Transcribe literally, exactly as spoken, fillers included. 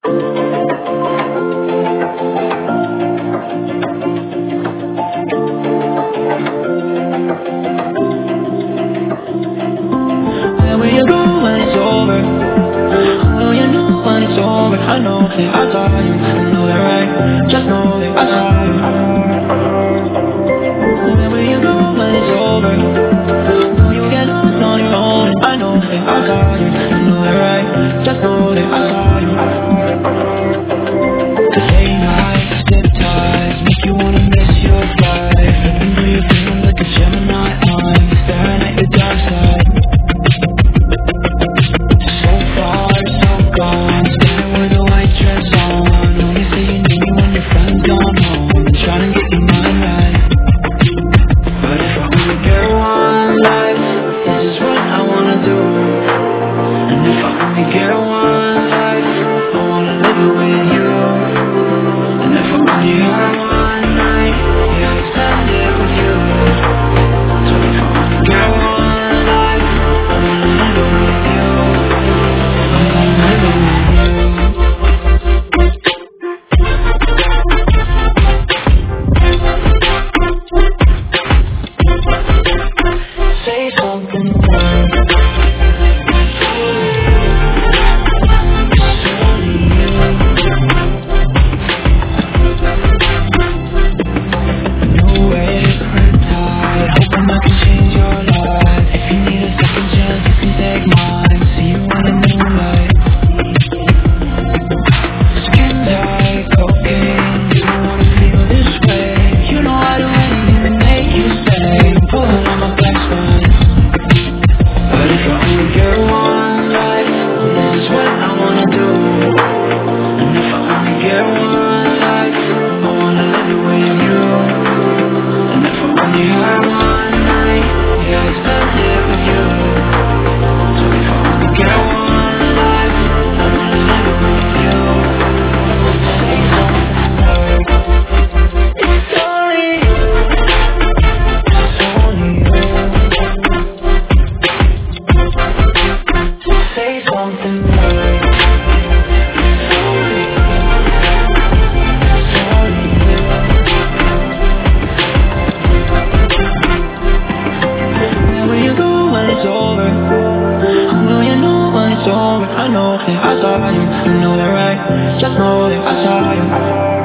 Where will you go when it's over? Will you know when it's over? I know that I saw you, I know that right. Just know that I saw you. Where will you go when it's over? Will you get lost on your own? I know that I saw you, I know that right. Just know that I saw you. The late nights, zip ties, make you wanna miss your flight. And do you feel like a Gemini eye, staring at your dark side? I know that I saw you, I know that right. Just know that I saw you.